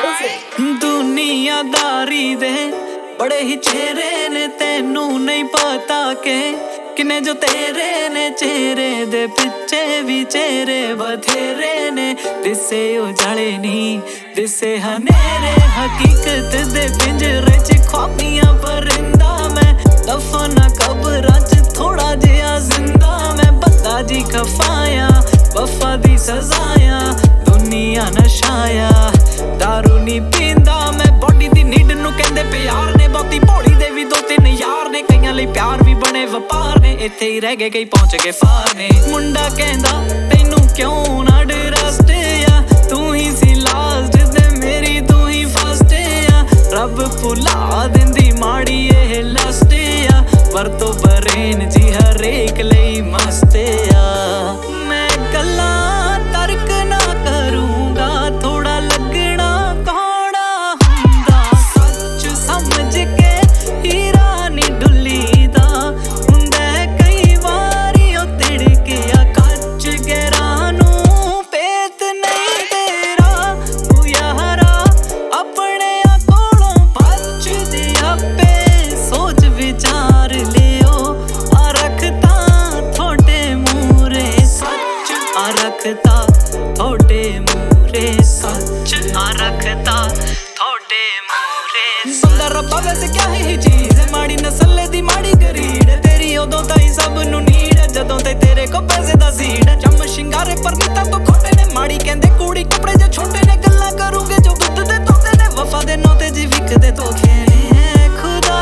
दुनियादारी दे बड़े ही चेहरे ने, तेनू नहीं पता के किने जो तेरे ने। चेहरे दे पिछे भी चेहरे बथेरे ने, दिसे उजाले नी दिसे हनेरे। हकीकत दे पिंजरे च ख्वाबियां परिंदा मैं, दफन कब्रां च थोड़ा जिहा जिंदा मैं। बंदा जी खफाया वफा दी सजाया, दुनिया नशाया दारू नी पींदा मैं। बॉडी दी नीड नू कहंदे प्यार ने, बहुती भोली दे भी दो तीन यार ने। कईयां लई प्यार भी बने वपार ने, इत्थे ही रह गए कई पहुंच गए फार ने। मुंडा कहंदा तैनू क्यों ना डरस्ट या, तू ही सी लास्ट ते मेरी तू ही फर्स्ट या। रब भुला दिंदी माड़ी एह लस्ट या, वरतो बरेन जी हरेक लई मस्त या। मैं गल्लां तर्क ना करूंगा, थोड़ा लगना कौड़ा हुंदा। सच समझ के हीरा नी डुल्लीदा हुंदा, कई वारी ओ तिड़किया कच गैरां नू पेत नहीं तेरा। तू यारा अपने कोलों बच दे आपे, सोच विचार लियो आ रखता थोड़े मूरे सच। आ रखता थोड़े मूरे सच, आ रखता थोड़े मूरे। बंदा रब्बा वैसे क्या ही चीज है, माड़ी नस्ल दी माड़ी गरीड। तेरी उदों ताई सब नू नीड है, जदों ते तेरे को पैसे दा सीड। चम शिंगारे पर नीता तो खोटे ने, माड़ी कहंदे कुड़ी कपड़े जे छोटे ने। गल्लां करूंगे जो दुध दे तोते ने, वफा दे नौते जी विकदे धोखे ने। खुदा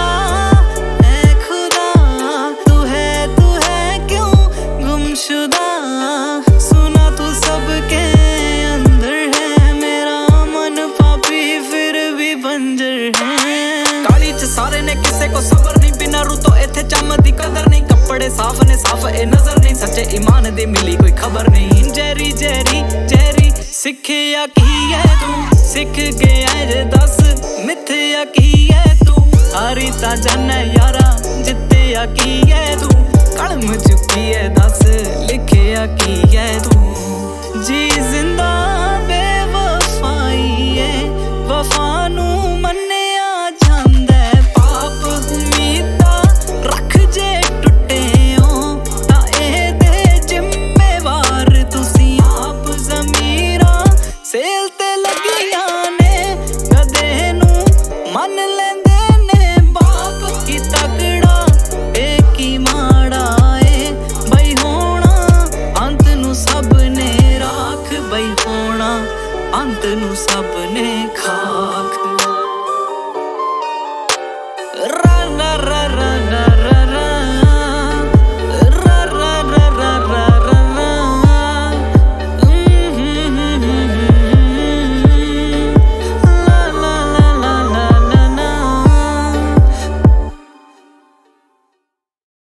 तू है क्यों गुमशुदा, सुना तू सबके अंदर है। मेरा मन पापी फिर भी बंजर है। काली च सारे ने किसे को सबर नहीं, बिना रू तो इत्थे चम दी कदर नहीं। कपड़े साफ ने साफ ए नजर नहीं, सच्चे ईमान दी मिली कोई खबर नहीं। जैरी जैरी जैरी सिखिया की है तू, सिख गया जे दस मिथया की है तू। हारी ता जाने यारा जित्तिया की है तू, कलम चुकी है दस लिखिया की है तू। जी जिंदा बेवफाई है, वफा नू मन्निया जांदा है पाप। उम्मीदां रख जे टुटे हो तां एहदे जिम्मेवार तुसी आप। ज़मीरां सेल ते लगियां ने, गधे नू मन लैंदे ने बाप। की तगड़ा एक ही माड़ा ए बई होना, अंत नू सब ने राख। बई होना अंत नू सब ने खाक।